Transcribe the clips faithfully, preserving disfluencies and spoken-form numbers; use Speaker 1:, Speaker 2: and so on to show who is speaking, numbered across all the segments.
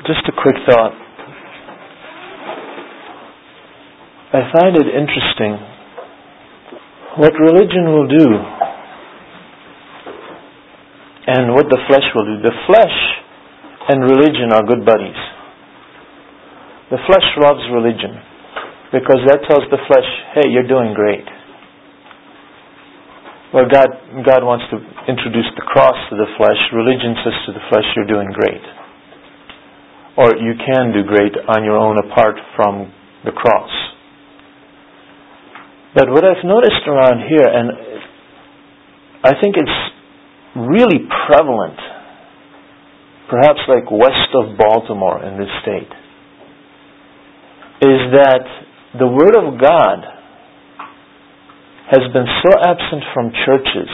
Speaker 1: just a quick thought. I find it interesting what religion will do and what the flesh will do. The flesh and religion are good buddies. The flesh loves religion because that tells the flesh, hey, you're doing great. Well, God, God wants to introduce the cross to the flesh. Religion says to the flesh, you're doing great. Or you can do great on your own apart from the cross. But what I've noticed around here, and I think it's really prevalent, perhaps like west of Baltimore in this state, is that the Word of God has been so absent from churches.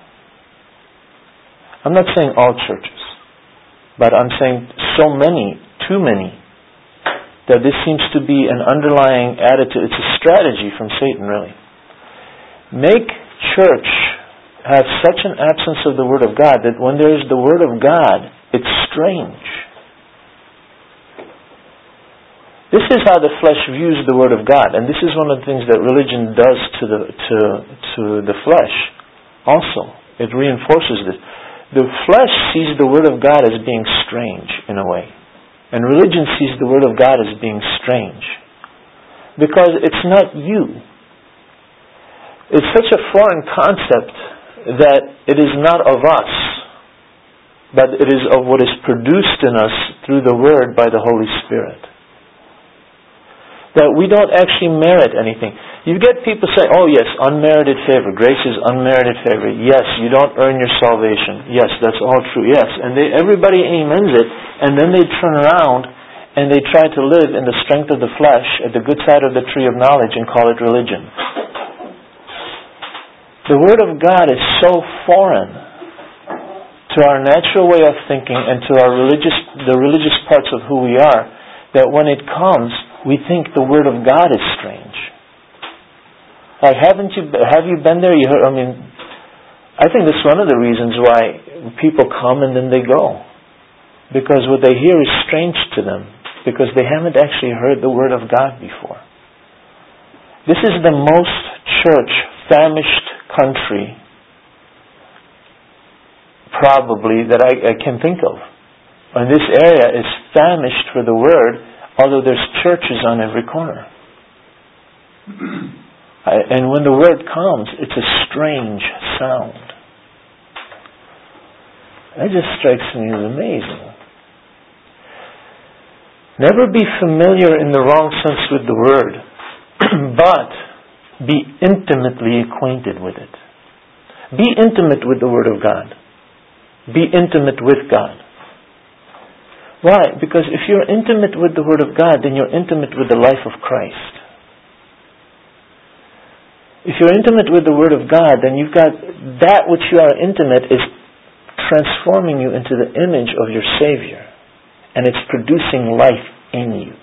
Speaker 1: I'm not saying all churches, but I'm saying so many, too many, that this seems to be an underlying attitude. It's a strategy from Satan, really. Make church have such an absence of the Word of God that when there is the Word of God, it's strange. This is how the flesh views the Word of God, and this is one of the things that religion does to the to to the flesh. Also, it reinforces this. The flesh sees the Word of God as being strange in a way. And religion sees the Word of God as being strange. Because it's not you. It's such a foreign concept that it is not of us, but it is of what is produced in us through the Word by the Holy Spirit. That we don't actually merit anything. You get people say, oh yes, unmerited favor. Grace is unmerited favor. Yes, you don't earn your salvation. Yes, that's all true. Yes. And they, everybody amens it, and then they turn around and they try to live in the strength of the flesh at the good side of the tree of knowledge and call it religion. The Word of God is so foreign to our natural way of thinking and to our religious, the religious parts of who we are, that when it comes, we think the Word of God is strange. Like, haven't you? Have you been there? You heard, I mean, I think that's one of the reasons why people come and then they go, because what they hear is strange to them, because they haven't actually heard the Word of God before. This is the most church-famished country, probably, that I, I can think of. And this area is famished for the Word, although there's churches on every corner. And when the Word comes, it's a strange sound. That just strikes me as amazing. Never be familiar in the wrong sense with the Word, but be intimately acquainted with it. Be intimate with the Word of God. Be intimate with God. Why? Because if you're intimate with the Word of God, then you're intimate with the life of Christ. If you're intimate with the Word of God, then you've got that which you are intimate is transforming you into the image of your Savior. And it's producing life in you.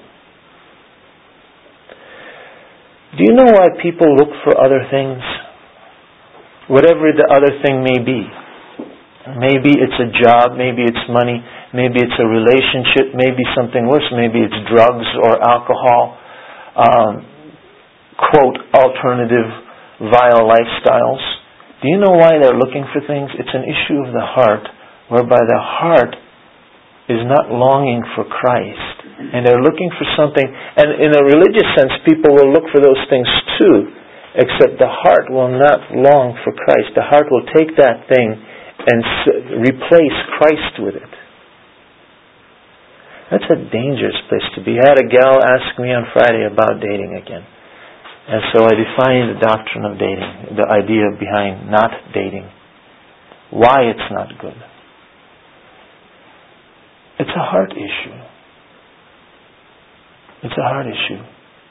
Speaker 1: Do you know why people look for other things? Whatever the other thing may be. Maybe it's a job, maybe it's money, maybe it's a relationship, maybe something worse, maybe it's drugs or alcohol, um, quote, alternative vile lifestyles. Do you know why they're looking for things? It's an issue of the heart, whereby the heart is not longing for Christ. And they're looking for something, and in a religious sense, people will look for those things too, except the heart will not long for Christ. The heart will take that thing and replace Christ with it. That's a dangerous place to be. I had a gal ask me on Friday about dating again. And so I defined the doctrine of dating, the idea behind not dating, why it's not good. It's a heart issue. It's a heart issue.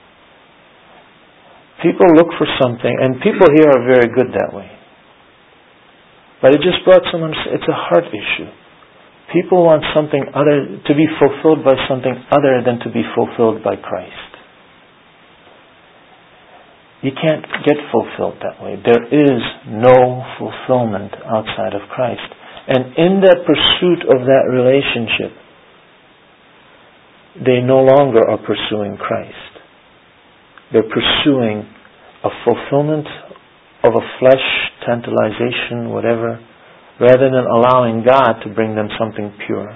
Speaker 1: People look for something, and people here are very good that way. But it just brought someone, it's a heart issue. People want something other, to be fulfilled by something other than to be fulfilled by Christ. You can't get fulfilled that way. There is no fulfillment outside of Christ. And in that pursuit of that relationship, they no longer are pursuing Christ. They're pursuing a fulfillment of a flesh tantalization, whatever, rather than allowing God to bring them something pure.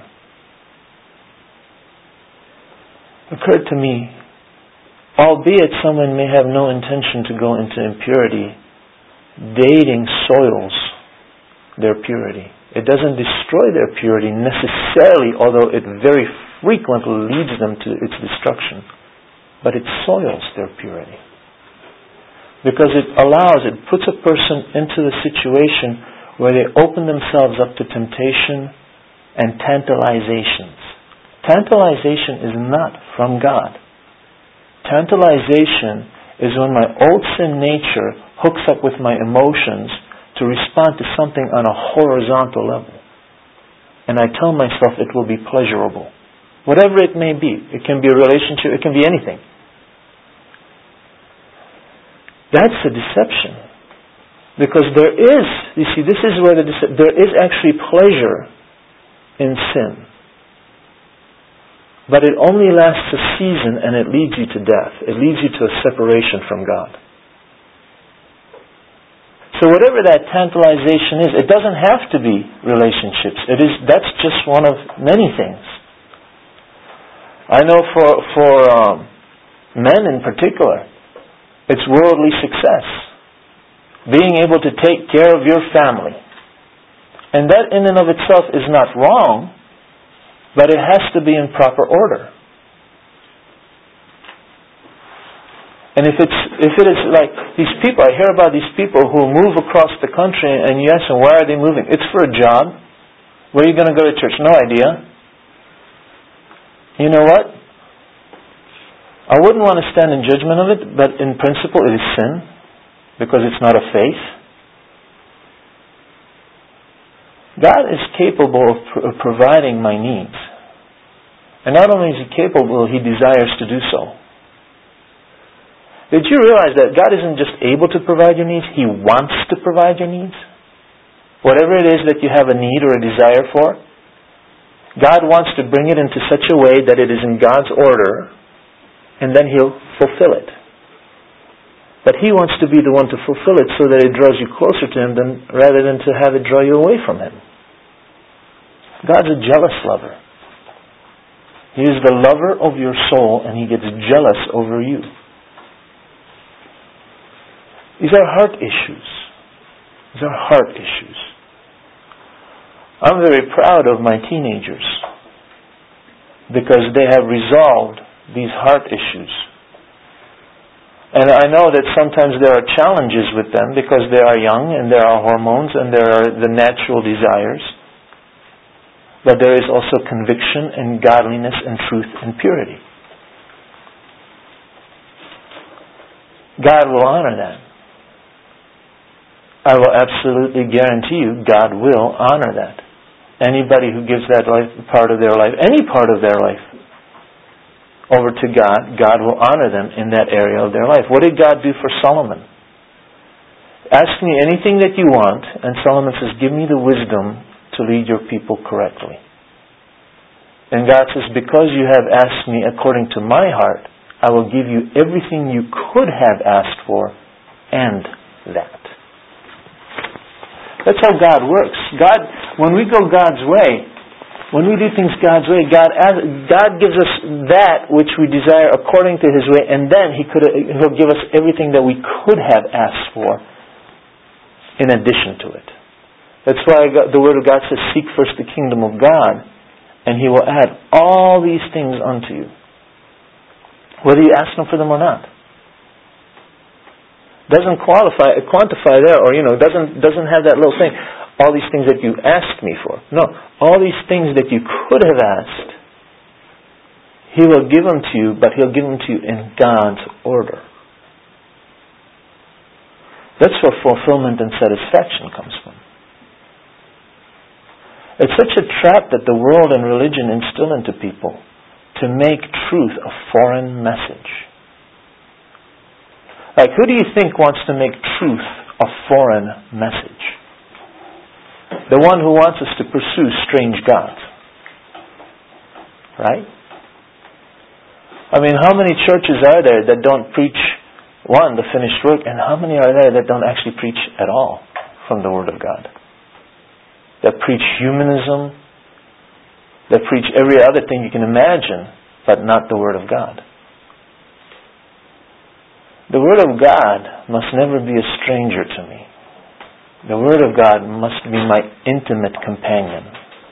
Speaker 1: It occurred to me, albeit someone may have no intention to go into impurity, dating soils their purity. It doesn't destroy their purity necessarily, although it very frequently leads them to its destruction. But it soils their purity. Because it allows, it puts a person into a situation where they open themselves up to temptation and tantalizations. Tantalization is not from God. Tantalization is when my old sin nature hooks up with my emotions to respond to something on a horizontal level. And I tell myself it will be pleasurable. Whatever it may be. It can be a relationship, it can be anything. That's a deception. Because there is, you see, this is where the dece- there is actually pleasure in sin. But it only lasts a season and it leads you to death. It leads you to a separation from God. So whatever that tantalization is, it doesn't have to be relationships. It is, that's just one of many things. I know for, for um, men in particular, it's worldly success. Being able to take care of your family. And that in and of itself is not wrong, but it has to be in proper order. And if it's if it is like these people, I hear about these people who move across the country and you ask them, why are they moving? It's for a job. Where are you going to go to church? No idea. You know what? I wouldn't want to stand in judgment of it, but in principle it is sin, because it's not a faith. God is capable of, pr- of providing my needs. And not only is He capable, He desires to do so. Did you realize that God isn't just able to provide your needs, He wants to provide your needs? Whatever it is that you have a need or a desire for, God wants to bring it into such a way that it is in God's order, and then He'll fulfill it. But He wants to be the one to fulfill it so that it draws you closer to Him than, rather than to have it draw you away from Him. God's a jealous lover. He is the lover of your soul, and He gets jealous over you. These are heart issues. These are heart issues. I'm very proud of my teenagers because they have resolved these heart issues. And I know that sometimes there are challenges with them because they are young and there are hormones and there are the natural desires. But there is also conviction and godliness and truth and purity. God will honor that. I will absolutely guarantee you God will honor that. Anybody who gives that life, part of their life, any part of their life, over to God, God will honor them in that area of their life. What did God do for Solomon? Ask me anything that you want, and Solomon says, give me the wisdom to lead your people correctly. And God says, because you have asked me according to my heart, I will give you everything you could have asked for, and that. That's how God works. God, when we go God's way, when we do things God's way, God God gives us that which we desire according to His way, and then He could He'll give us everything that we could have asked for in addition to it. That's why God, the Word of God says, seek first the kingdom of God, and He will add all these things unto you, whether you ask Him for them or not. Doesn't qualify, quantify there, or you know, doesn't doesn't have that little thing. All these things that you asked me for. No, all these things that you could have asked, He will give them to you, but He'll give them to you in God's order. That's where fulfillment and satisfaction comes from. It's such a trap that the world and religion instill into people to make truth a foreign message. Like, who do you think wants to make truth a foreign message? The one who wants us to pursue strange gods. Right? I mean, how many churches are there that don't preach, one, the finished work, and how many are there that don't actually preach at all from the Word of God? That preach humanism, that preach every other thing you can imagine, but not the Word of God. The Word of God must never be a stranger to me. The Word of God must be my intimate companion.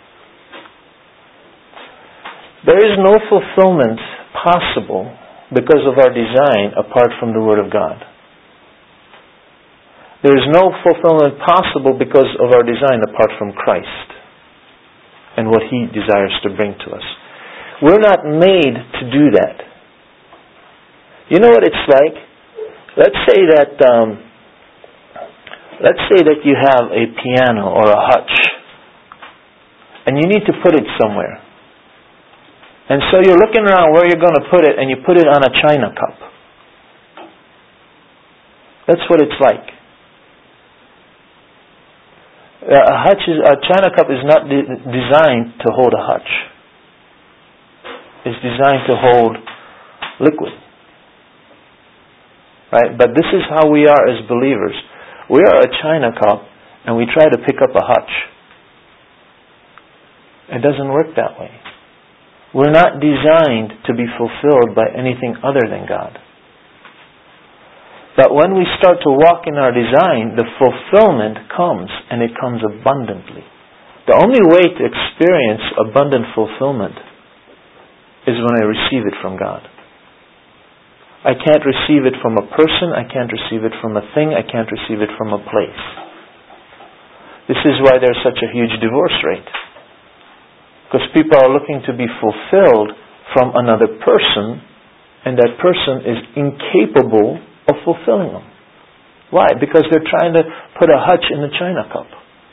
Speaker 1: There is no fulfillment possible because of our design apart from the Word of God. There is no fulfillment possible because of our design apart from Christ and what He desires to bring to us. We're not made to do that. You know what it's like? Let's say that um, let's say that you have a piano or a hutch, and you need to put it somewhere. And so you're looking around where you're going to put it, and you put it on a china cup. That's what it's like. A hutch is, a china cup is not de- designed to hold a hutch. It's designed to hold liquid. Right? But this is how we are as believers. We are a china cup, and we try to pick up a hutch. It doesn't work that way. We're not designed to be fulfilled by anything other than God. But when we start to walk in our design, the fulfillment comes, and it comes abundantly. The only way to experience abundant fulfillment is when I receive it from God. I can't receive it from a person, I can't receive it from a thing, I can't receive it from a place. This is why there's such a huge divorce rate. Because people are looking to be fulfilled from another person, and that person is incapable of fulfilling them. Why? Because they're trying to put a hutch in a china cup.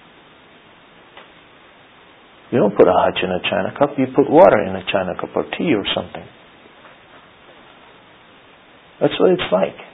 Speaker 1: You don't put a hutch in a china cup, you put water in a china cup or tea or something. That's what it's like.